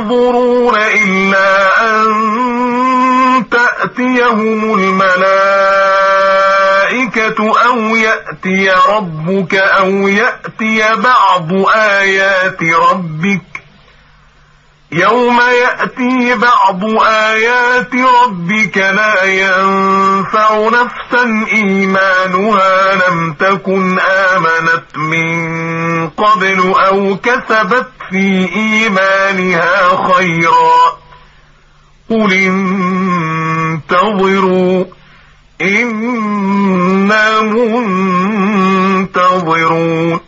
ينظرون إلا أن تأتيهم الملائكة أو يأتي ربك أو يأتي بعض آيات ربك. يوم يأتي بعض آيات ربك لا ينفع نفسا إيمانها لم تكن آمنت من قبل أو كسبت في إيمانها خيرا قل انتظروا إنا منتظرون.